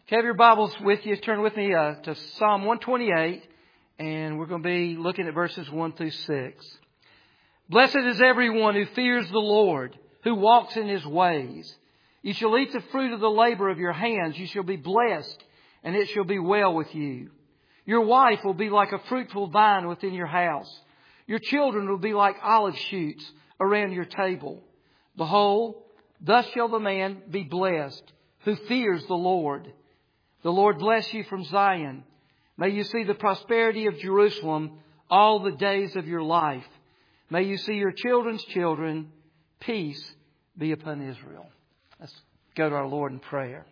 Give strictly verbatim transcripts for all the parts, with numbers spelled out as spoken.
If you have your Bibles with you, turn with me uh, to Psalm one twenty-eight, and we're going to be looking at verses one through six. Blessed is everyone who fears the Lord, who walks in His ways. You shall eat the fruit of the labor of your hands. You shall be blessed, and it shall be well with you. Your wife will be like a fruitful vine within your house. Your children will be like olive shoots around your table. Behold, thus shall the man be blessed who fears the Lord. The Lord bless you from Zion. May you see the prosperity of Jerusalem all the days of your life. May you see your children's children. Peace be upon Israel. Let's go to our Lord in prayer.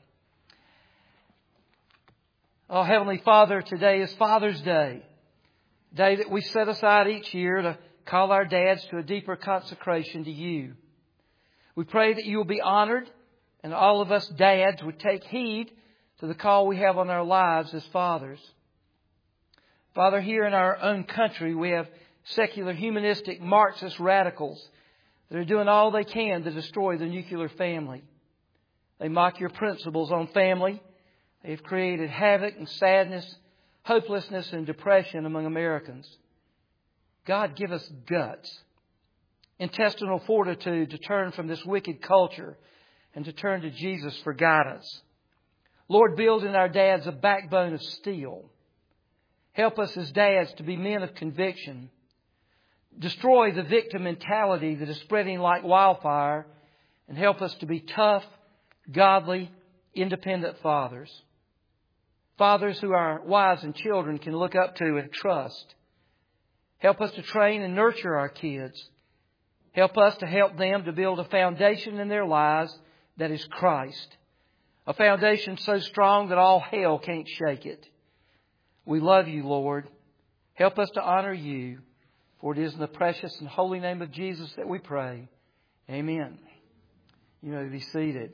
Oh, Heavenly Father, today is Father's Day. A day that we set aside each year to call our dads to a deeper consecration to you. We pray that you will be honored and all of us dads would take heed to the call we have on our lives as fathers. Father, here in our own country, we have secular, humanistic, Marxist radicals that are doing all they can to destroy the nuclear family. They mock your principles on family. They have created havoc and sadness, hopelessness and depression among Americans. God, give us guts, intestinal fortitude to turn from this wicked culture and to turn to Jesus for guidance. Lord, build in our dads a backbone of steel. Help us as dads to be men of conviction. Destroy the victim mentality that is spreading like wildfire, and help us to be tough, godly, independent fathers. Fathers who our wives and children can look up to and trust. Help us to train and nurture our kids. Help us to help them to build a foundation in their lives that is Christ. A foundation so strong that all hell can't shake it. We love you, Lord. Help us to honor you. For it is in the precious and holy name of Jesus that we pray. Amen. You may be seated.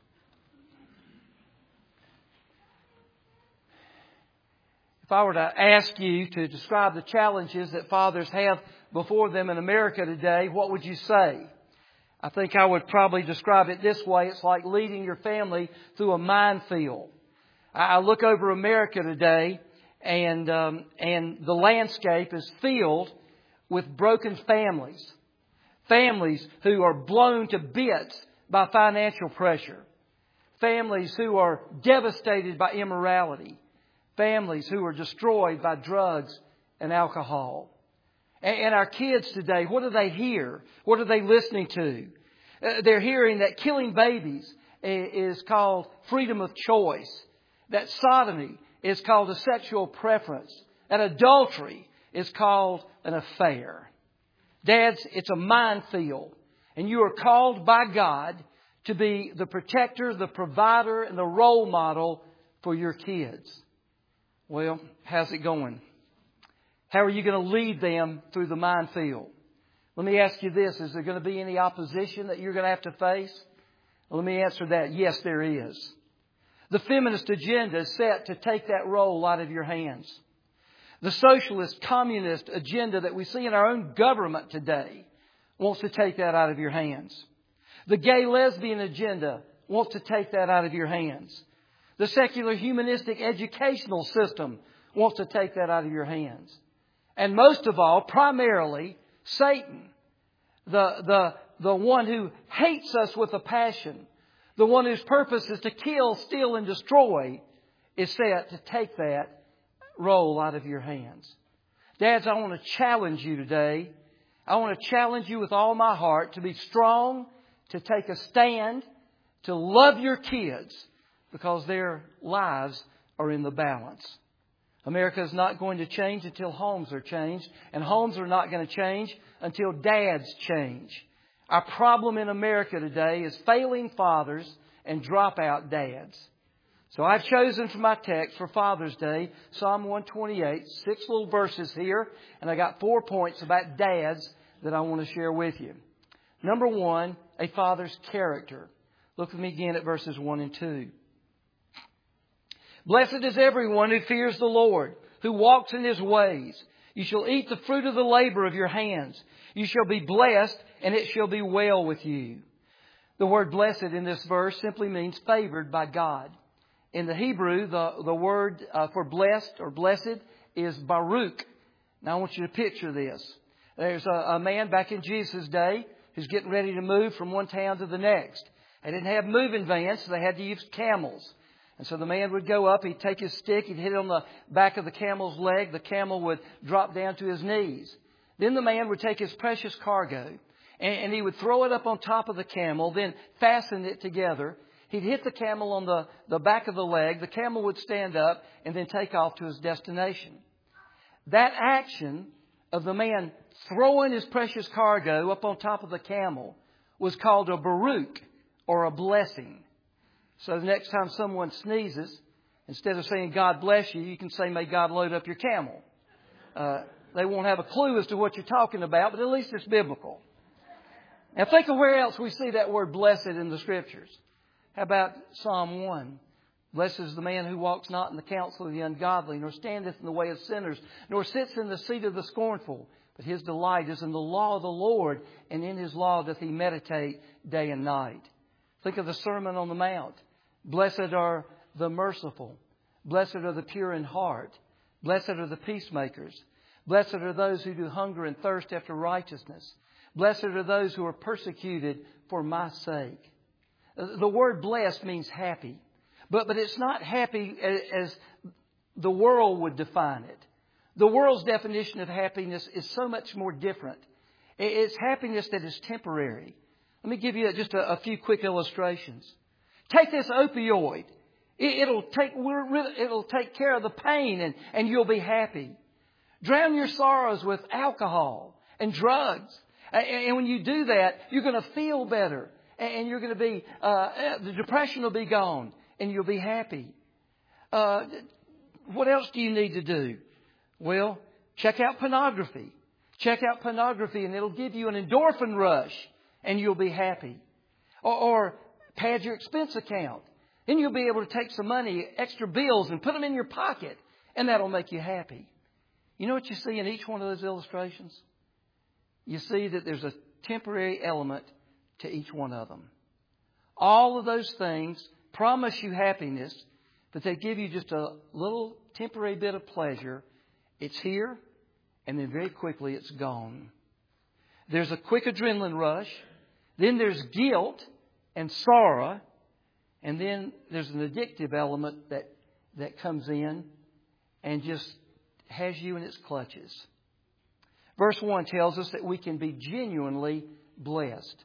If I were to ask you to describe the challenges that fathers have before them in America today, what would you say? I think I would probably describe it this way. It's like leading your family through a minefield. I look over America today, and um, and the landscape is filled with broken families. Families who are blown to bits by financial pressure. Families who are devastated by immorality. Families who are destroyed by drugs and alcohol. And our kids today, what do they hear? What are they listening to? Uh, they're hearing that killing babies is called freedom of choice. That sodomy is called a sexual preference. That adultery is called an affair. Dads, it's a minefield. And you are called by God to be the protector, the provider, and the role model for your kids. Well, how's it going? How are you going to lead them through the minefield? Let me ask you this. Is there going to be any opposition that you're going to have to face? Well, let me answer that. Yes, there is. The feminist agenda is set to take that role out of your hands. The socialist, communist agenda that we see in our own government today wants to take that out of your hands. The gay lesbian agenda wants to take that out of your hands. The secular humanistic educational system wants to take that out of your hands. And most of all, primarily, Satan, the, the, the one who hates us with a passion, the one whose purpose is to kill, steal, and destroy, is set to take that role out of your hands. Dads, I want to challenge you today. I want to challenge you with all my heart to be strong, to take a stand, to love your kids, because their lives are in the balance. America is not going to change until homes are changed. And homes are not going to change until dads change. Our problem in America today is failing fathers and dropout dads. So I've chosen for my text for Father's Day, Psalm one twenty-eight, six little verses here. And I got four points about dads that I want to share with you. Number one, a father's character. Look with me again at verses one and two. Blessed is everyone who fears the Lord, who walks in His ways. You shall eat the fruit of the labor of your hands. You shall be blessed, and it shall be well with you. The word blessed in this verse simply means favored by God. In the Hebrew, the, the word uh, for blessed or blessed is Baruch. Now I want you to picture this. There's a, a man back in Jesus' day who's getting ready to move from one town to the next. They didn't have moving vans, so they had to use camels. And so the man would go up, he'd take his stick, he'd hit it on the back of the camel's leg. The camel would drop down to his knees. Then the man would take his precious cargo and, and he would throw it up on top of the camel, then fasten it together. He'd hit the camel on the, the back of the leg. The camel would stand up and then take off to his destination. That action of the man throwing his precious cargo up on top of the camel was called a Baruch, or a blessing. So the next time someone sneezes, instead of saying God bless you, you can say may God load up your camel. Uh, they won't have a clue as to what you're talking about, but at least it's biblical. Now think of where else we see that word blessed in the Scriptures. How about Psalm one? Blessed is the man who walks not in the counsel of the ungodly, nor standeth in the way of sinners, nor sits in the seat of the scornful. But his delight is in the law of the Lord, and in his law doth he meditate day and night. Think of the Sermon on the Mount. Blessed are the merciful. Blessed are the pure in heart. Blessed are the peacemakers. Blessed are those who do hunger and thirst after righteousness. Blessed are those who are persecuted for my sake. The word blessed means happy. But, but it's not happy as the world would define it. The world's definition of happiness is so much more different. It's happiness that is temporary. Let me give you just a, a few quick illustrations. Take this opioid. It, it'll take it'll take care of the pain and, and you'll be happy. Drown your sorrows with alcohol and drugs. And, and when you do that, you're going to feel better. And you're going to be, uh, the depression will be gone and you'll be happy. Uh, what else do you need to do? Well, check out pornography. Check out pornography and it'll give you an endorphin rush and you'll be happy. Or, or pad your expense account. Then you'll be able to take some money, extra bills, and put them in your pocket. And that'll make you happy. You know what you see in each one of those illustrations? You see that there's a temporary element to each one of them. All of those things promise you happiness, but they give you just a little temporary bit of pleasure. It's here, and then very quickly it's gone. There's a quick adrenaline rush. Then there's guilt and sorrow. And then there's an addictive element that, that comes in and just has you in its clutches. Verse one tells us that we can be genuinely blessed.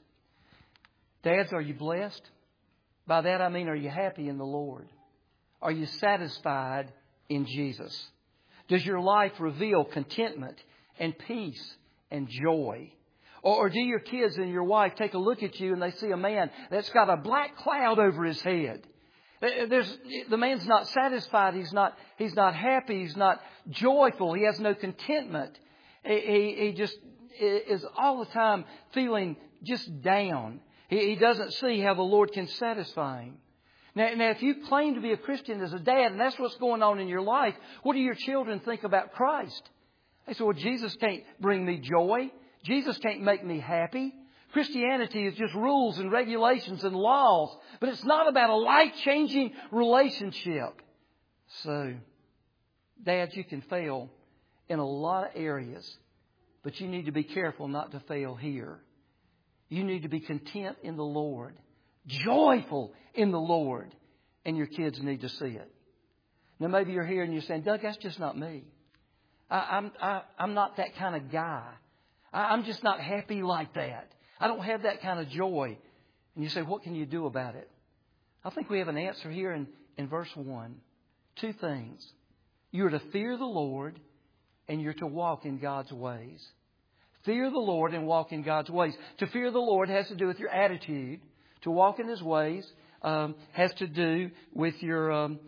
Dads, are you blessed? By that I mean, are you happy in the Lord? Are you satisfied in Jesus? Does your life reveal contentment and peace and joy? Or, or do your kids and your wife take a look at you and they see a man that's got a black cloud over his head? There's, the man's not satisfied. He's not, he's not happy. He's not joyful. He has no contentment. He, he, he just is all the time feeling just down. He doesn't see how the Lord can satisfy him. Now, now, if you claim to be a Christian as a dad, and that's what's going on in your life, what do your children think about Christ? They say, well, Jesus can't bring me joy. Jesus can't make me happy. Christianity is just rules and regulations and laws. But it's not about a life-changing relationship. So, dads, you can fail in a lot of areas. But you need to be careful not to fail here. You need to be content in the Lord, joyful in the Lord, and your kids need to see it. Now, maybe you're here and you're saying, Doug, that's just not me. I, I'm I, I'm not that kind of guy. I, I'm just not happy like that. I don't have that kind of joy. And you say, what can you do about it? I think we have an answer here in, in verse one. Two things. You're to fear the Lord and you're to walk in God's ways. Fear the Lord and walk in God's ways. To fear the Lord has to do with your attitude. To walk in His ways um, has to do with your um,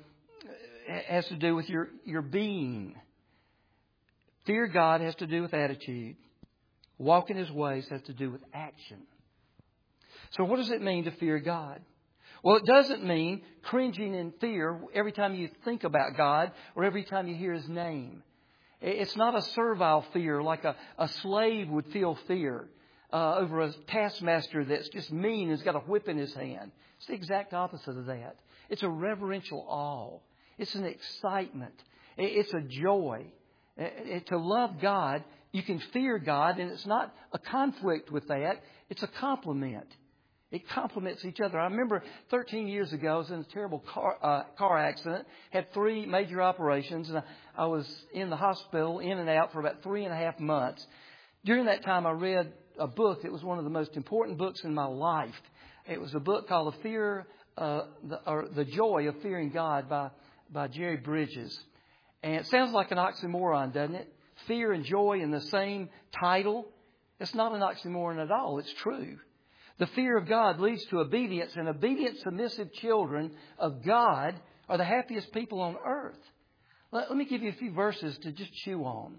has to do with your your being. Fear God has to do with attitude. Walk in His ways has to do with action. So, what does it mean to fear God? Well, it doesn't mean cringing in fear every time you think about God or every time you hear His name. It's not a servile fear like a, a slave would feel fear uh, over a taskmaster that's just mean and has got a whip in his hand. It's the exact opposite of that. It's a reverential awe. It's an excitement. It's a joy. To love God, you can fear God, and it's not a conflict with that. It's a complement. It complements each other. I remember thirteen years ago, I was in a terrible car, uh, car accident, had three major operations, and I, I was in the hospital, in and out, for about three and a half months. During that time, I read a book that was one of the most important books in my life. It was a book called The Fear, uh, the, or The Joy of Fearing God by, by Jerry Bridges. And it sounds like an oxymoron, doesn't it? Fear and joy in the same title. It's not an oxymoron at all. It's true. The fear of God leads to obedience, and obedient, submissive children of God are the happiest people on earth. Let, let me give you a few verses to just chew on.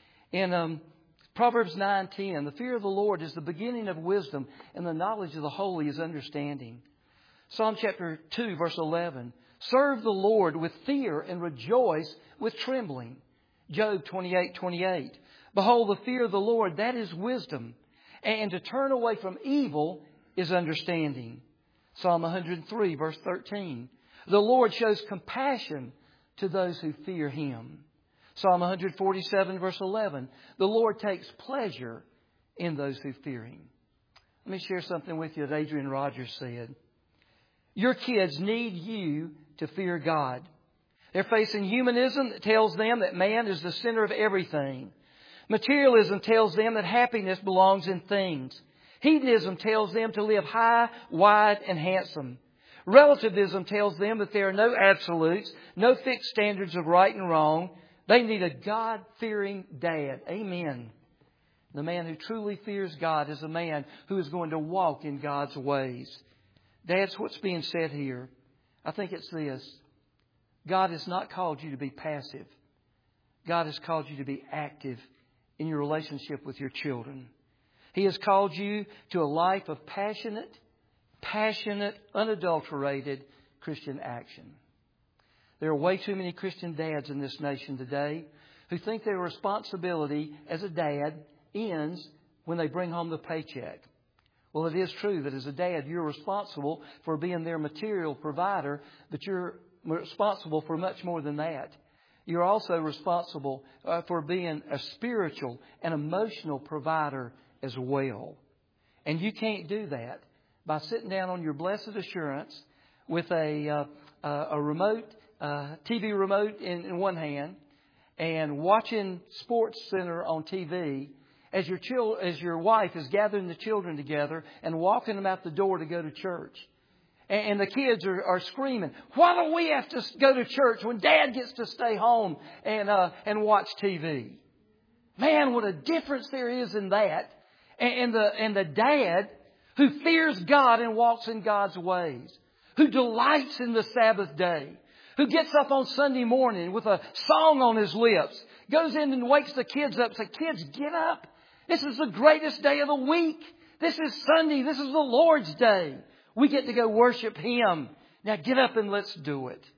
In um, Proverbs nine ten, the fear of the Lord is the beginning of wisdom, and the knowledge of the holy is understanding. Psalm chapter two, verse eleven, serve the Lord with fear and rejoice with trembling. Job twenty-eight twenty-eight, behold, the fear of the Lord, that is wisdom, and to turn away from evil is understanding. Psalm one hundred three, verse thirteen. The Lord shows compassion to those who fear Him. Psalm one hundred forty-seven, verse eleven. The Lord takes pleasure in those who fear Him. Let me share something with you that Adrian Rogers said. Your kids need you to fear God. They're facing humanism that tells them that man is the center of everything. Materialism tells them that happiness belongs in things. Hedonism tells them to live high, wide, and handsome. Relativism tells them that there are no absolutes, no fixed standards of right and wrong. They need a God-fearing dad. Amen. The man who truly fears God is a man who is going to walk in God's ways. Dads, what's being said here? I think it's this. God has not called you to be passive. God has called you to be active in your relationship with your children. He has called you to a life of passionate, passionate, unadulterated Christian action. There are way too many Christian dads in this nation today who think their responsibility as a dad ends when they bring home the paycheck. Well, it is true that as a dad, you're responsible for being their material provider, but you're responsible for much more than that. You're also responsible uh, for being a spiritual and emotional provider as well. And you can't do that by sitting down on your blessed assurance with a, uh, uh, a remote, uh, T V remote in, in one hand and watching Sports Center on T V as your chil- as your wife is gathering the children together and walking them out the door to go to church. And the kids are, are screaming, why do we have to go to church when Dad gets to stay home and uh, and watch T V? Man, what a difference there is in that. And the, and the dad who fears God and walks in God's ways, who delights in the Sabbath day, who gets up on Sunday morning with a song on his lips, goes in and wakes the kids up, says, kids, get up. This is the greatest day of the week. This is Sunday. This is the Lord's day. We get to go worship Him. Now get up and let's do it.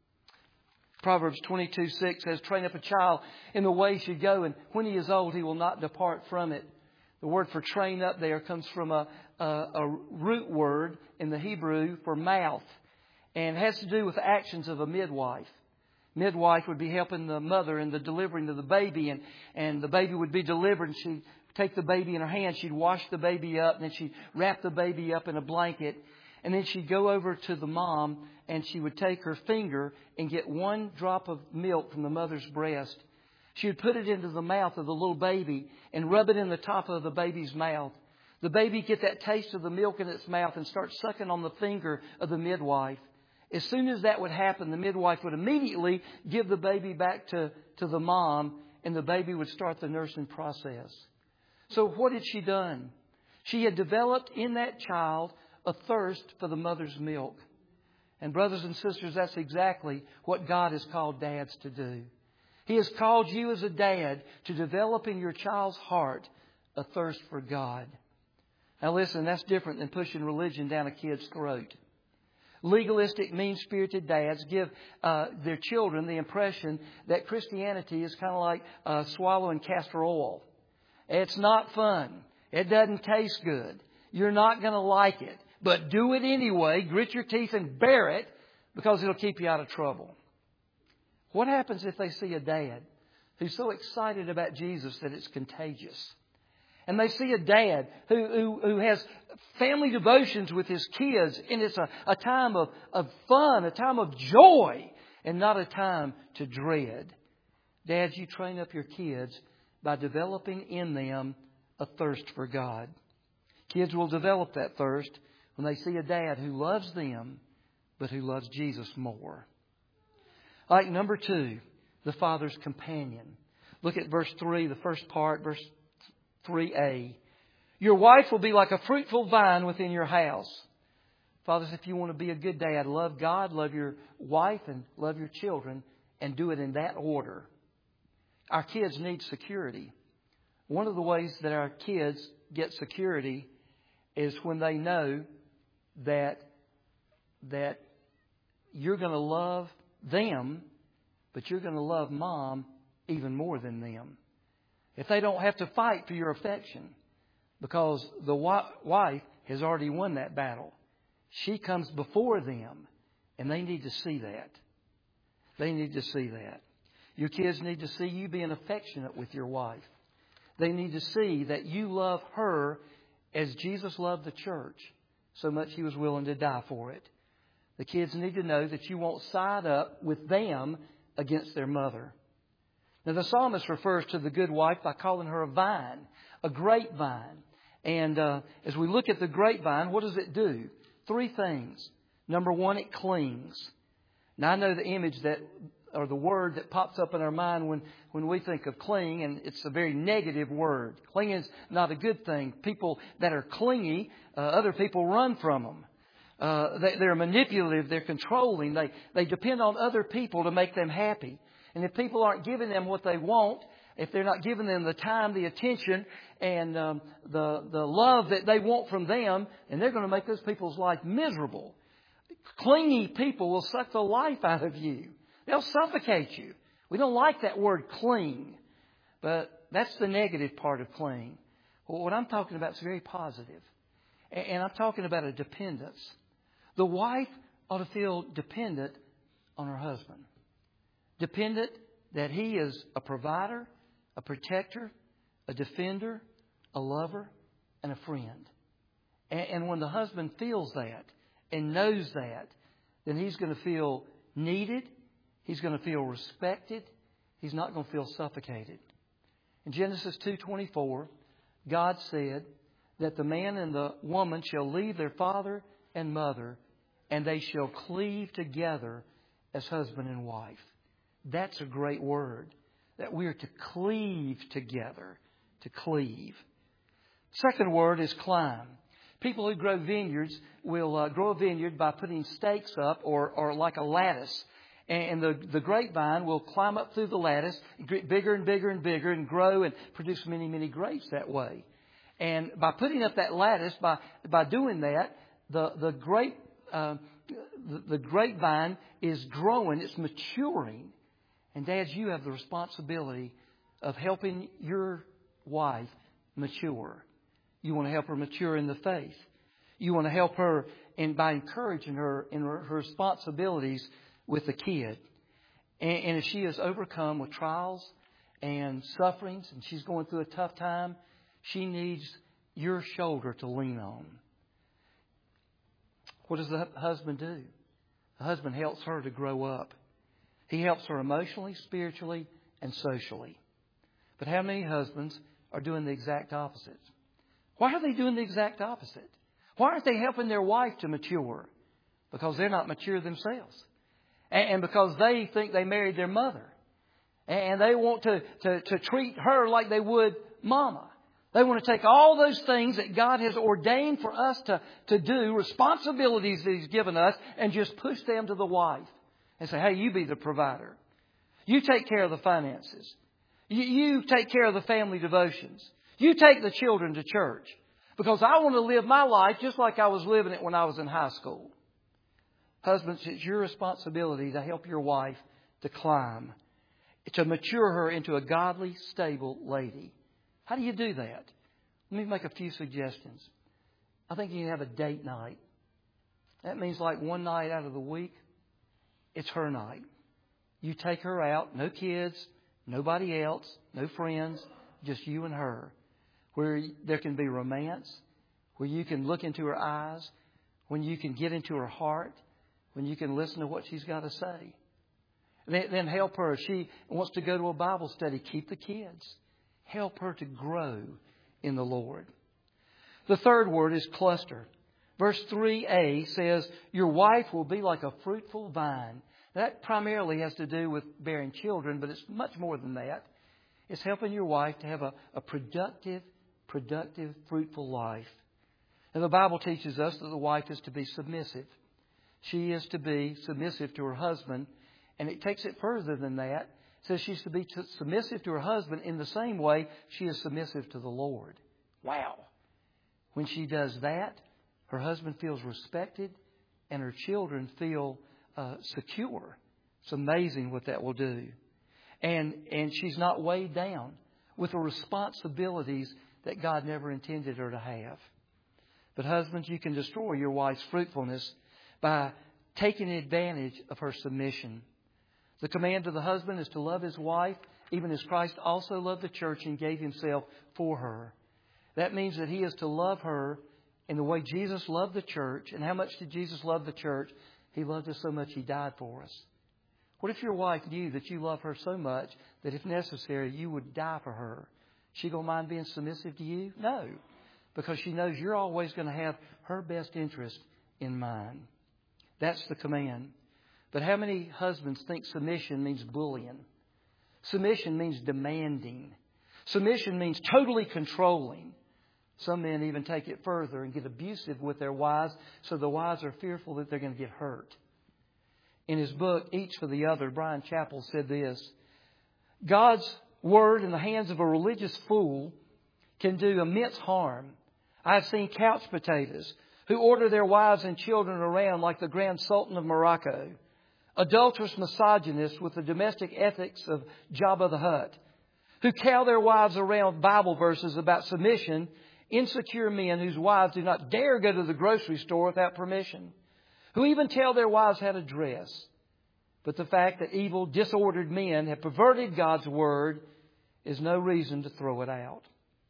Proverbs twenty-two six says, train up a child in the way he should go, and when he is old, he will not depart from it. The word for train up there comes from a, a, a root word in the Hebrew for mouth, and it has to do with the actions of a midwife. Midwife would be helping the mother in the delivering of the baby, and, and the baby would be delivered, and she'd take the baby in her hand, she'd wash the baby up, and then she'd wrap the baby up in a blanket, and then she'd go over to the mom, and she would take her finger and get one drop of milk from the mother's breast. She would put it into the mouth of the little baby and rub it in the top of the baby's mouth. The baby get that taste of the milk in its mouth and start sucking on the finger of the midwife. As soon as that would happen, the midwife would immediately give the baby back to, to the mom, and the baby would start the nursing process. So what had she done? She had developed in that child a thirst for the mother's milk. And brothers and sisters, that's exactly what God has called dads to do. He has called you as a dad to develop in your child's heart a thirst for God. Now listen, that's different than pushing religion down a kid's throat. Legalistic, mean-spirited dads give uh, their children the impression that Christianity is kind of like uh, swallowing castor oil. It's not fun. It doesn't taste good. You're not going to like it. But do it anyway. Grit your teeth and bear it because it'll keep you out of trouble. What happens if they see a dad who's so excited about Jesus that it's contagious? And they see a dad who, who, who has family devotions with his kids, and it's a, a time of, of fun, a time of joy, and not a time to dread. Dads, you train up your kids by developing in them a thirst for God. Kids will develop that thirst when they see a dad who loves them, but who loves Jesus more. Like number two, the father's companion. Look at verse three, the first part, verse three a. Your wife will be like a fruitful vine within your house. Fathers, if you want to be a good dad, love God, love your wife, and love your children, and do it in that order. Our kids need security. One of the ways that our kids get security is when they know that, that you're going to love them, but you're going to love Mom even more than them. If they don't have to fight for your affection, because the wife has already won that battle. She comes before them, and they need to see that. They need to see that. Your kids need to see you being affectionate with your wife. They need to see that you love her as Jesus loved the church, so much He was willing to die for it. The kids need to know that you won't side up with them against their mother. Now, the psalmist refers to the good wife by calling her a vine, a grapevine. And uh, as we look at the grapevine, what does it do? Three things. Number one, it clings. Now, I know the image that, or the word that pops up in our mind when, when we think of cling, and it's a very negative word. Clinging is not a good thing. People that are clingy, uh, other people run from them. Uh, they, they're manipulative. They're controlling. They, they depend on other people to make them happy. And if people aren't giving them what they want, if they're not giving them the time, the attention, and um, the the love that they want from them, and they're going to make those people's life miserable. Clingy people will suck the life out of you. They'll suffocate you. We don't like that word cling, but that's the negative part of cling. Well, what I'm talking about is very positive. And I'm talking about a dependence. The wife ought to feel dependent on her husband. Dependent that he is a provider, a protector, a defender, a lover, and a friend. And, and when the husband feels that and knows that, then he's going to feel needed. He's going to feel respected. He's not going to feel suffocated. In Genesis two twenty-four, God said that the man and the woman shall leave their father and mother, and they shall cleave together as husband and wife. That's a great word, that we are to cleave together, to cleave. Second word is climb. People who grow vineyards will uh, grow a vineyard by putting stakes up or, or like a lattice. And the, the grapevine will climb up through the lattice, get bigger and bigger and bigger, and grow and produce many, many grapes that way. And by putting up that lattice, by by doing that, the the grape uh, the, the grapevine is growing, it's maturing. And dads, you have the responsibility of helping your wife mature. You want to help her mature in the faith. You want to help her in by encouraging her in her, her responsibilities with the kid. And, and if she is overcome with trials and sufferings, and she's going through a tough time, she needs your shoulder to lean on. What does the husband do? The husband helps her to grow up. He helps her emotionally, spiritually, and socially. But how many husbands are doing the exact opposite? Why are they doing the exact opposite? Why aren't they helping their wife to mature? Because they're not mature themselves. And because they think they married their mother. And they want to, to, to treat her like they would Mama. They want to take all those things that God has ordained for us to, to do, responsibilities that He's given us, and just push them to the wife. And say, hey, you be the provider. You take care of the finances. You, you take care of the family devotions. You take the children to church. Because I want to live my life just like I was living it when I was in high school. Husbands, it's your responsibility to help your wife to climb, to mature her into a godly, stable lady. How do you do that? Let me make a few suggestions. I think you can have a date night. That means like one night out of the week, it's her night. You take her out, no kids, nobody else, no friends, just you and her, where there can be romance, where you can look into her eyes, when you can get into her heart, when you can listen to what she's got to say. Then, then help her. If she wants to go to a Bible study, keep the kids. Help her to grow in the Lord. The third word is cluster. Verse three a says, your wife will be like a fruitful vine. That primarily has to do with bearing children, but it's much more than that. It's helping your wife to have a, a productive, productive, fruitful life. And the Bible teaches us that the wife is to be submissive. She is to be submissive to her husband. And it takes it further than that. It says she's to be t- submissive to her husband in the same way she is submissive to the Lord. Wow. When she does that, her husband feels respected and her children feel uh, secure. It's amazing what that will do. And, and she's not weighed down with the responsibilities that God never intended her to have. But husbands, you can destroy your wife's fruitfulness by taking advantage of her submission. The command of the husband is to love his wife, even as Christ also loved the church and gave himself for her. That means that he is to love her in the way Jesus loved the church. And how much did Jesus love the church? He loved us so much he died for us. What if your wife knew that you love her so much that if necessary you would die for her? She going to mind being submissive to you? No, because she knows you're always going to have her best interest in mind. That's the command. But how many husbands think submission means bullying? Submission means demanding. Submission means totally controlling. Some men even take it further and get abusive with their wives, so the wives are fearful that they're going to get hurt. In his book, Each for the Other, Brian Chappell said this: God's word in the hands of a religious fool can do immense harm. I've seen couch potatoes who order their wives and children around like the Grand Sultan of Morocco, adulterous misogynists with the domestic ethics of Jabba the Hutt, who cow their wives around Bible verses about submission, insecure men whose wives do not dare go to the grocery store without permission, who even tell their wives how to dress. But the fact that evil, disordered men have perverted God's word is no reason to throw it out.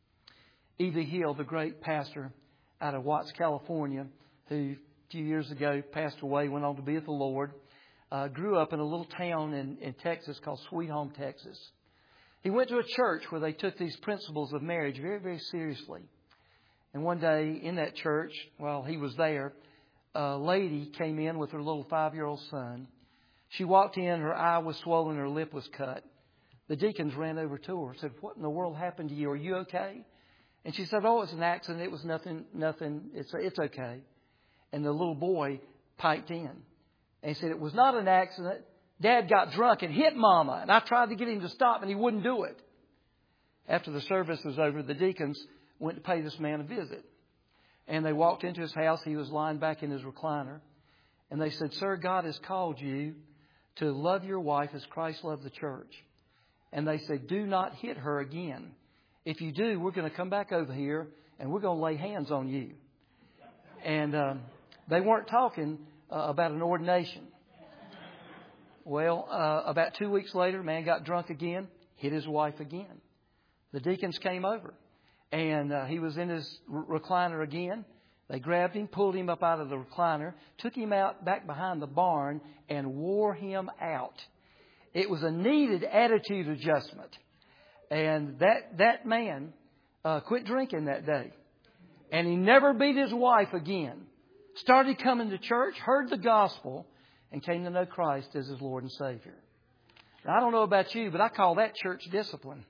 E V Hill, the great pastor out of Watts, California, who a few years ago passed away, went on to be with the Lord, uh, grew up in a little town in, in Texas called Sweet Home, Texas. He went to a church where they took these principles of marriage very, very seriously. And one day in that church, while he was there, a lady came in with her little five-year-old son. She walked in, her eye was swollen, her lip was cut. The deacons ran over to her and said, "What in the world happened to you? Are you okay?" And she said, "Oh, it's an accident. It was nothing, nothing. It's, it's okay." And the little boy piped in. And he said, "It was not an accident. Dad got drunk and hit Mama. And I tried to get him to stop and he wouldn't do it." After the service was over, the deacons went to pay this man a visit. And they walked into his house. He was lying back in his recliner. And they said, "Sir, God has called you to love your wife as Christ loved the church." And they said, "Do not hit her again. If you do, we're going to come back over here and we're going to lay hands on you." And um, they weren't talking uh, about an ordination. Well, uh, about two weeks later, man got drunk again, hit his wife again. The deacons came over and uh, he was in his r- recliner again. They grabbed him, pulled him up out of the recliner, took him out back behind the barn and wore him out. It was a needed attitude adjustment. And that, that man uh, quit drinking that day. And he never beat his wife again. Started coming to church, heard the gospel, and came to know Christ as his Lord and Savior. Now, I don't know about you, but I call that church discipline.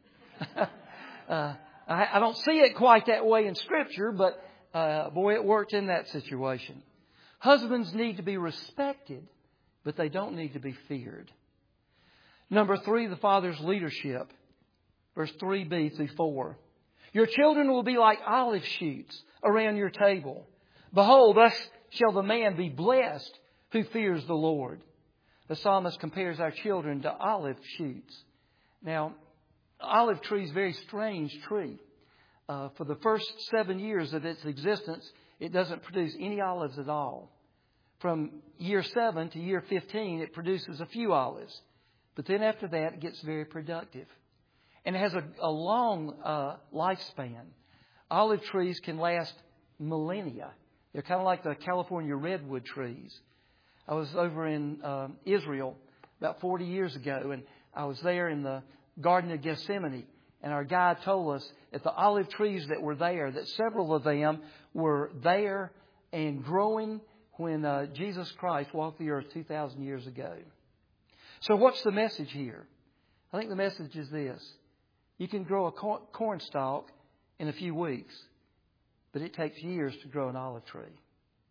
uh, I, I don't see it quite that way in Scripture, but uh, boy, it worked in that situation. Husbands need to be respected, but they don't need to be feared. Number three, the father's leadership. Verse three b through four. Your children will be like olive shoots around your table. Behold, thus shall the man be blessed who fears the Lord. The psalmist compares our children to olive shoots. Now, olive tree is a very strange tree. Uh, for the first seven years of its existence, it doesn't produce any olives at all. From year seven to year fifteen, it produces a few olives. But then after that, it gets very productive. And it has a, a long uh, lifespan. Olive trees can last millennia. They're kind of like the California redwood trees. I was over in uh, Israel about forty years ago, and I was there in the Garden of Gethsemane. And our guide told us that the olive trees that were there, that several of them were there and growing when uh, Jesus Christ walked the earth two thousand years ago. So what's the message here? I think the message is this. You can grow a corn stalk in a few weeks, but it takes years to grow an olive tree.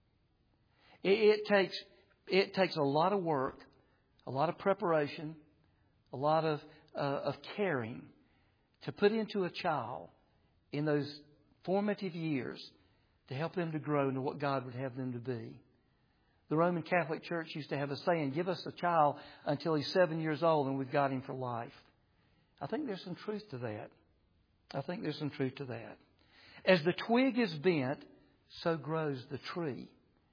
It, it takes it takes a lot of work, a lot of preparation, a lot of uh, of caring to put into a child in those formative years to help them to grow into what God would have them to be. The Roman Catholic Church used to have a saying, give us a child until he's seven years old and we've got him for life. I think there's some truth to that. I think there's some truth to that. As the twig is bent, so grows the tree.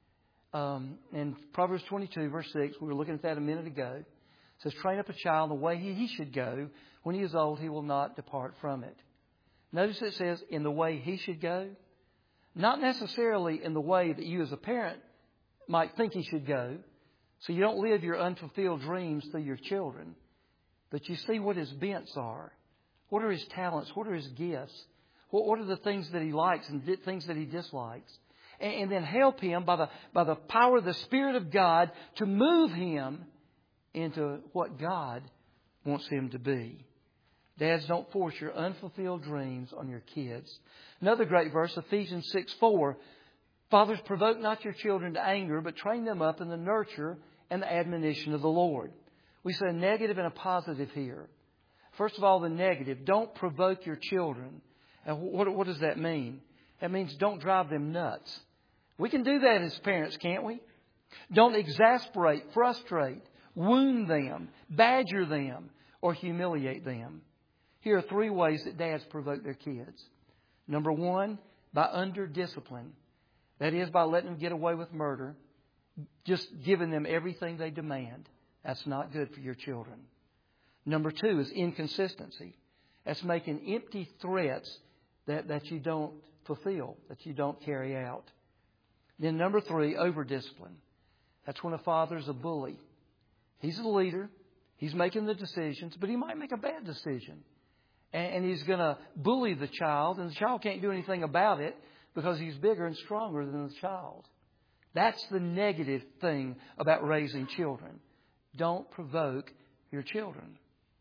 Um, in Proverbs twenty-two, verse six, we were looking at that a minute ago. It says, train up a child in the way he should go. When he is old, he will not depart from it. Notice it says, in the way he should go. Not necessarily in the way that you as a parent might think he should go. So you don't live your unfulfilled dreams through your children. But you see what his bents are. What are his talents? What are his gifts? What, what are the things that he likes and di- things that he dislikes? And, and then help him by the, by the power of the Spirit of God to move him into what God wants him to be. Dads, don't force your unfulfilled dreams on your kids. Another great verse, Ephesians six four. Fathers, provoke not your children to anger, but train them up in the nurture and the admonition of the Lord. We say a negative and a positive here. First of all, the negative. Don't provoke your children. And what, what does that mean? That means don't drive them nuts. We can do that as parents, can't we? Don't exasperate, frustrate, wound them, badger them, or humiliate them. Here are three ways that dads provoke their kids. Number one, by under-discipline. That is, by letting them get away with murder. Just giving them everything they demand. That's not good for your children. Number two is inconsistency. That's making empty threats that, that you don't fulfill, that you don't carry out. Then number three, over-discipline. That's when a father's a bully. He's the leader. He's making the decisions, but he might make a bad decision. And, and he's going to bully the child, and the child can't do anything about it because he's bigger and stronger than the child. That's the negative thing about raising children. Don't provoke your children.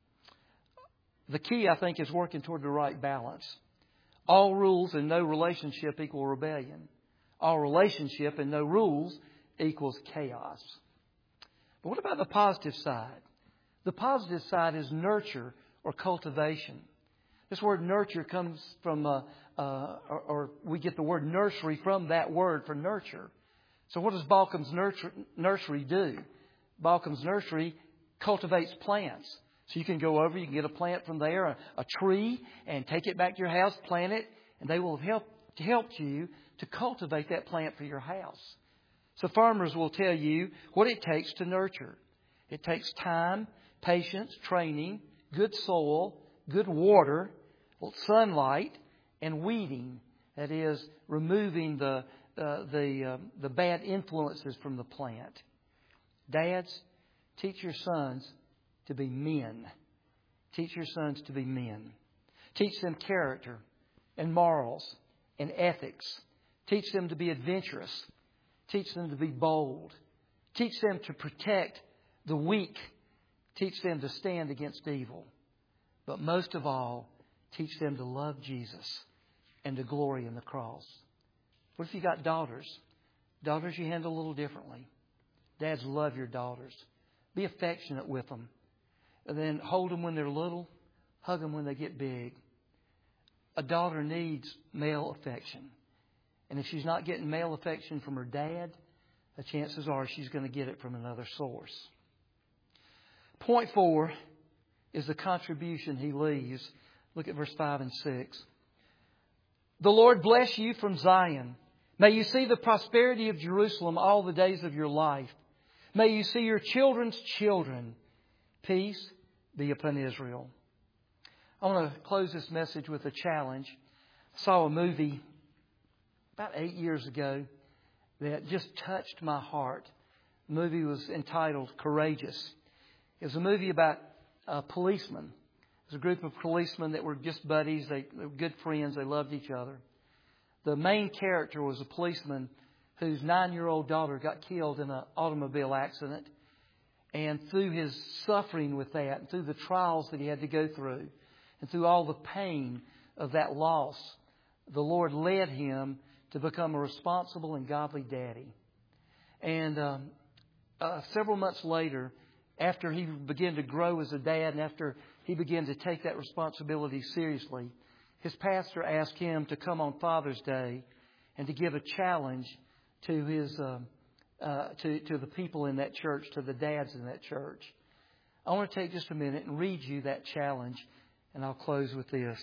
The key, I think, is working toward the right balance. All rules and no relationship equal rebellion. All relationship and no rules equals chaos. But what about the positive side? The positive side is nurture or cultivation. This word nurture comes from, uh, uh, or, or we get the word nursery from that word for nurture. So what does Balcom's nurture, nursery do? Balcom's nursery cultivates plants. So you can go over, you can get a plant from there, a, a tree, and take it back to your house, plant it, and they will help help you to cultivate that plant for your house. So farmers will tell you what it takes to nurture. It takes time, patience, training, good soil, good water, sunlight, and weeding. That is, removing the uh, the uh, the bad influences from the plant. Dads, teach your sons to be men. Teach your sons to be men. Teach them character and morals and ethics. Teach them to be adventurous. Teach them to be bold. Teach them to protect the weak. Teach them to stand against evil. But most of all, teach them to love Jesus and to glory in the cross. What if you got daughters? Daughters you handle a little differently. Dads, love your daughters. Be affectionate with them. And then hold them when they're little. Hug them when they get big. A daughter needs male affection. And if she's not getting male affection from her dad, the chances are she's going to get it from another source. Point four is the contribution he leaves. Look at verse five and six. The Lord bless you from Zion May you see the prosperity of Jerusalem all the days of your life. May you see your children's children. Peace be upon Israel. I want to close this message with a challenge. I saw a movie about eight years ago that just touched my heart. The movie was entitled Courageous. It was a movie about a policeman. It was a group of policemen that were just buddies. They, they were good friends. They loved each other. The main character was a policeman whose nine-year-old daughter got killed in an automobile accident. And through his suffering with that, and through the trials that he had to go through, and through all the pain of that loss, the Lord led him to become a responsible and godly daddy. And um, uh, several months later, after he began to grow as a dad and after he began to take that responsibility seriously, his pastor asked him to come on Father's Day and to give a challenge to his uh, uh, to, to the people in that church, to the dads in that church. I want to take just a minute and read you that challenge, and I'll close with this.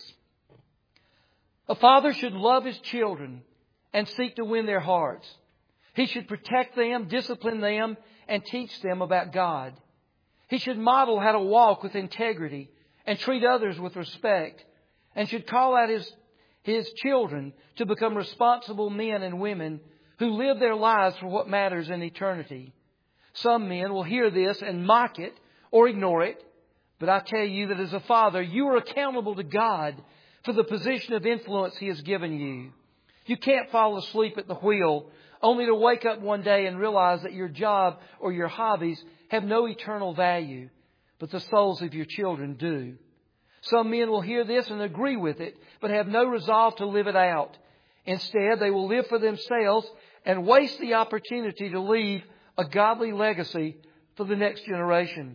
A father should love his children and seek to win their hearts. He should protect them, discipline them, and teach them about God. He should model how to walk with integrity and treat others with respect, and should call out his, his children to become responsible men and women who live their lives for what matters in eternity. Some men will hear this and mock it or ignore it, but I tell you that as a father, you are accountable to God for the position of influence He has given you. You can't fall asleep at the wheel only to wake up one day and realize that your job or your hobbies have no eternal value, but the souls of your children do. Some men will hear this and agree with it, but have no resolve to live it out. Instead, they will live for themselves and waste the opportunity to leave a godly legacy for the next generation.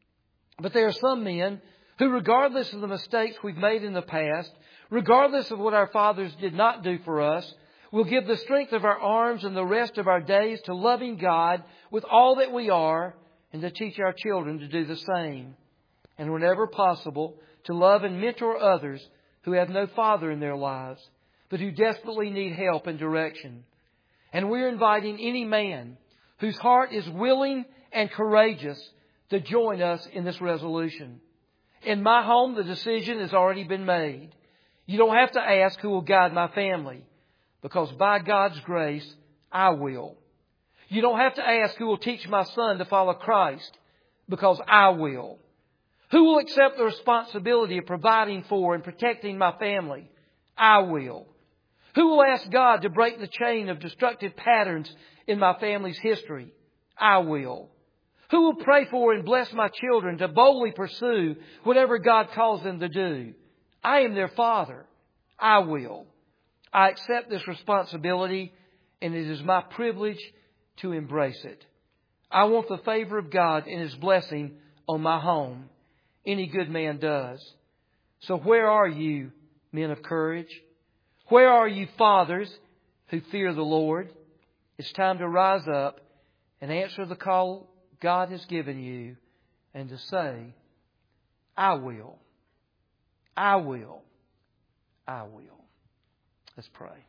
But there are some men who, regardless of the mistakes we've made in the past, regardless of what our fathers did not do for us, will give the strength of our arms and the rest of our days to loving God with all that we are, and to teach our children to do the same. And whenever possible, to love and mentor others who have no father in their lives, but who desperately need help and direction. And we're inviting any man whose heart is willing and courageous to join us in this resolution. In my home, the decision has already been made. You don't have to ask who will guide my family, because by God's grace, I will. You don't have to ask who will teach my son to follow Christ, because I will. Who will accept the responsibility of providing for and protecting my family? I will. Who will ask God to break the chain of destructive patterns in my family's history? I will. Who will pray for and bless my children to boldly pursue whatever God calls them to do? I am their father. I will. I accept this responsibility, and it is my privilege to embrace it. I want the favor of God and His blessing on my home. Any good man does. So where are you, men of courage? Where are you, fathers who fear the Lord? It's time to rise up and answer the call God has given you, and to say, I will. I will. I will. Let's pray.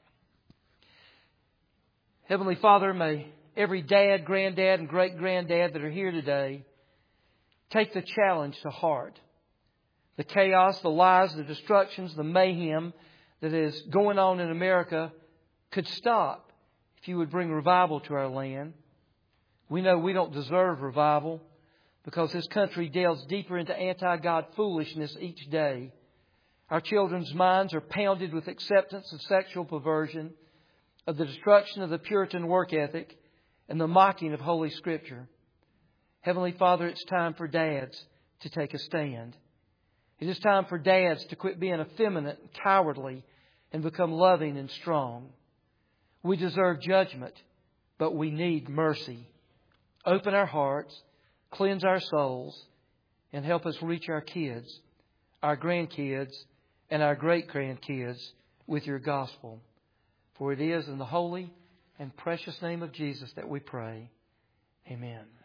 Heavenly Father, may every dad, granddad, and great-granddad that are here today take the challenge to heart. The chaos, the lies, the destructions, the mayhem that is going on in America could stop if you would bring revival to our land. We know we don't deserve revival because this country delves deeper into anti-God foolishness each day. Our children's minds are pounded with acceptance of sexual perversion, of the destruction of the Puritan work ethic, and the mocking of Holy Scripture. Heavenly Father, it's time for dads to take a stand. It is time for dads to quit being effeminate and cowardly and become loving and strong. We deserve judgment, but we need mercy. Open our hearts, cleanse our souls, and help us reach our kids, our grandkids, and our great-grandkids with Your gospel. For it is in the holy and precious name of Jesus that we pray. Amen.